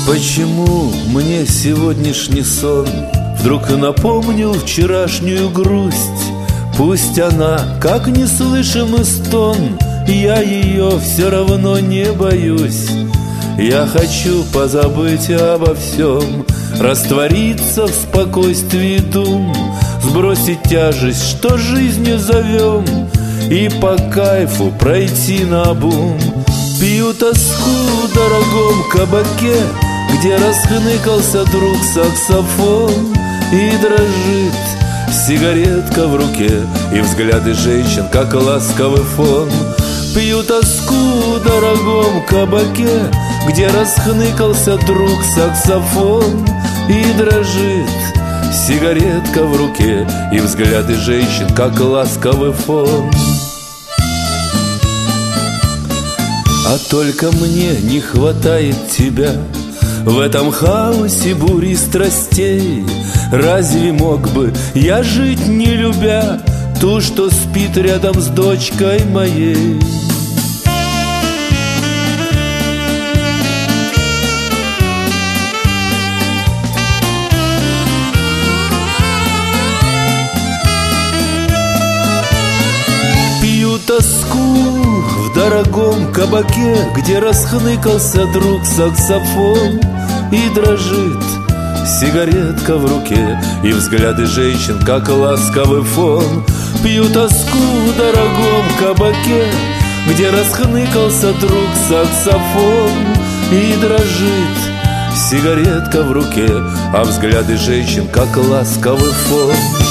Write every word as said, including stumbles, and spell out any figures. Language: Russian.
Почему мне сегодняшний сон вдруг напомнил вчерашнюю грусть? Пусть она, как неслышимый стон, я ее все равно не боюсь. Я хочу позабыть обо всем, раствориться в спокойствии дум, сбросить тяжесть, что жизнью зовем, и по кайфу пройти наобум. Пью тоску в дорогом кабаке, где расхныкался друг саксофон, и дрожит сигаретка в руке, и взгляды женщин, как ласковый фон. Пью тоску в дорогом кабаке, где расхныкался друг саксофон, и дрожит сигаретка в руке, и взгляды женщин, как ласковый фон. А только мне не хватает тебя в этом хаосе бури страстей. Разве мог бы я жить, не любя ту, что спит рядом с дочкой моей? Пью тоску в дорогом кабаке, где расхныкался друг саксофон, и дрожит сигаретка в руке, и взгляды женщин, как ласковый фон. Пью тоску в дорогом кабаке, где расхныкался друг саксофон, и дрожит сигаретка в руке, а взгляды женщин, как ласковый фон.